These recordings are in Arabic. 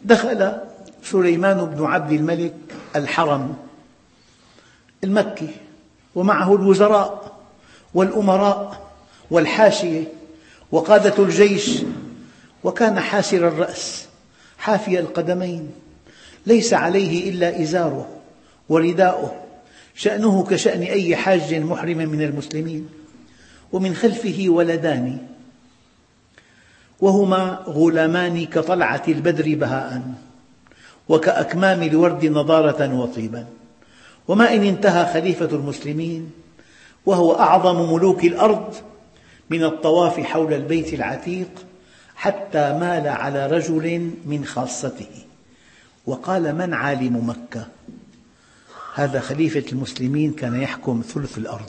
دخل سليمان بن عبد الملك الحرم المكي ومعه الوزراء والأمراء والحاشية وقادة الجيش، وكان حاسر الرأس حافي القدمين، ليس عليه إلا إزاره ورداؤه، شأنه كشأن أي حاج محرم من المسلمين. ومن خلفه ولدان وهما غلامان كطلعة البدر بهاء وكأكمام الورد نضارة وطيبا. وما إن انتهى خليفة المسلمين وهو أعظم ملوك الأرض من الطواف حول البيت العتيق حتى مال على رجل من خاصته وقال: من عالم مكة؟ هذا خليفة المسلمين كان يحكم ثلث الأرض،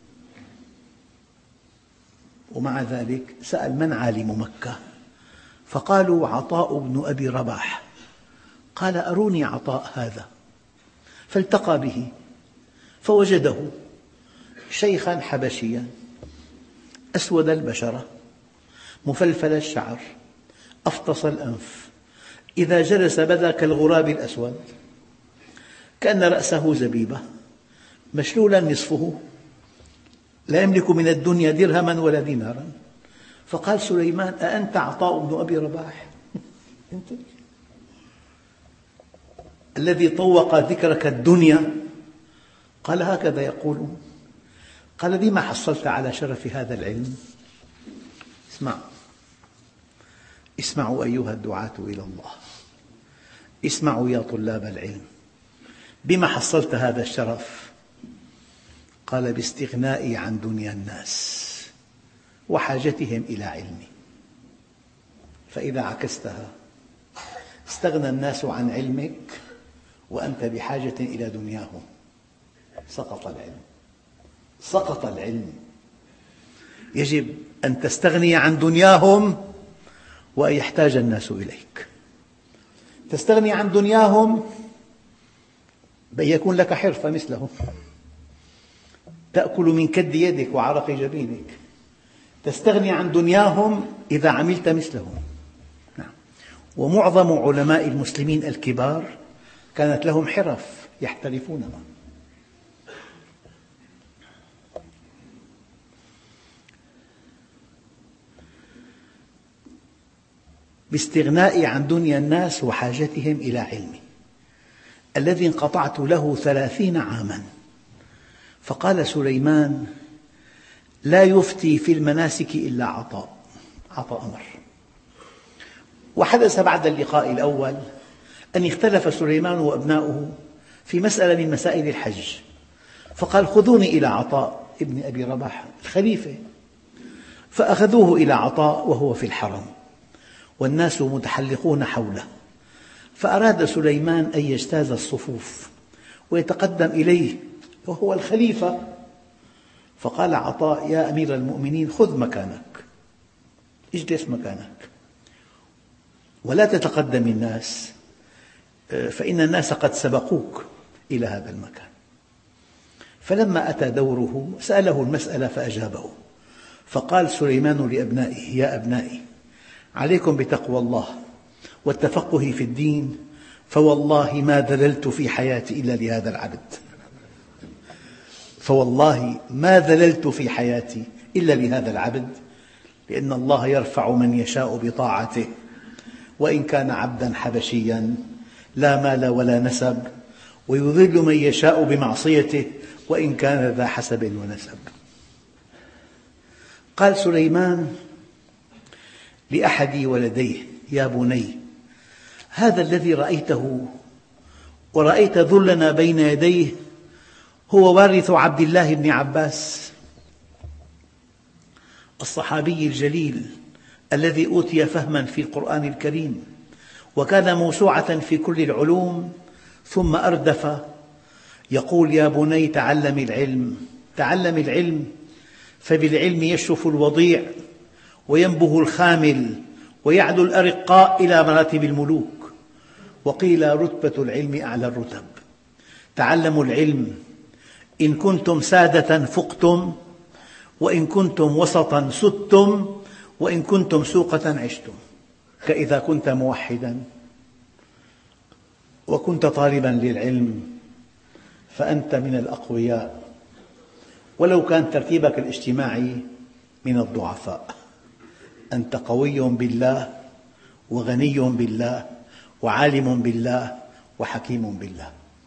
ومع ذلك سأل: من عالم مكة؟ فقالوا: عطاء بن أبي رباح. قال: أروني عطاء هذا. فالتقى به فوجده شيخا حبشيا أسود البشرة مفلفل الشعر أفطس الأنف، إذا جلس بدا كالغراب الأسود، كأن رأسه زبيبة، مشلولا نصفه، لا يملك من الدنيا درهما ولا دينارا. فقال سليمان: أأنت عطاء بن أبي رباح؟ أنت الذي طوق ذكرك الدنيا؟ قال: هكذا يقولون. قال: بما حصلت على شرف هذا العلم؟ اسمعوا أيها الدعاة إلى الله، اسمعوا يا طلاب العلم، بما حصلت هذا الشرف؟ قال: باستغنائي عن دنيا الناس وحاجتهم إلى علمي. فإذا عكستها استغنى الناس عن علمك وأنت بحاجة إلى دنياهم، سقط العلم. سقط العلم. يجب أن تستغني عن دنياهم وأن يحتاج الناس إليك. تستغني عن دنياهم بأن يكون لك حرفة مثلهم، تأكل من كد يدك وعرق جبينك. تستغني عن دنياهم إذا عملت مثلهم. ومعظم علماء المسلمين الكبار كانت لهم حرف يحترفونها. باستغنائي عن دنيا الناس وحاجتهم إلى علمي الذي انقطعت له 30 عاما. فقال سليمان: لا يفتي في المناسك إلا عطاء أمر. وحدث بعد اللقاء الأول أن اختلف سليمان وأبناؤه في مسألة من مسائل الحج، فقال: خذوني إلى عطاء ابن أبي رباح الخليفة. فأخذوه إلى عطاء وهو في الحرم والناس متحلقون حوله، فأراد سليمان أن يجتاز الصفوف ويتقدم إليه وهو الخليفة، فقال عطاء: يا أمير المؤمنين، خذ مكانك، اجلس مكانك ولا تتقدم الناس، فإن الناس قد سبقوك إلى هذا المكان. فلما أتى دوره سأله المسألة فأجابه. فقال سليمان لأبنائه: يا أبنائي، عليكم بتقوى الله والتفقه في الدين، فوالله ما ذللت في حياتي إلا لهذا العبد. فوالله ما ذللت في حياتي إلا لهذا العبد، لأن الله يرفع من يشاء بطاعته، وإن كان عبدا حبشيا لا مال ولا نسب، ويذل من يشاء بمعصيته وإن كان ذا حسب ونسب. قال سليمان لأحد ولديه: يا بني، هذا الذي رأيته ورأيت ذلنا بين يديه هو وارث عبد الله بن عباس الصحابي الجليل الذي أوتي فهما في القرآن الكريم وكان موسوعة في كل العلوم، ثم أردف يقول: يا بني، تعلم العلم، تعلم العلم، فبالعلم يشرف الوضيع وينبه الخامل ويعلو الأرقاء إلى مراتب الملوك، وقيل رتبة العلم أعلى الرتب. تعلموا العلم، إن كنتم سادة فقتم، وإن كنتم وسطا سدتم، وإن كنتم سوقة عشتم. كإذا كنت موحدا وكنت طالبا للعلم فأنت من الأقوياء، ولو كان ترتيبك الاجتماعي من الضعفاء. أنت قوي بالله وغني بالله وعالم بالله وحكيم بالله.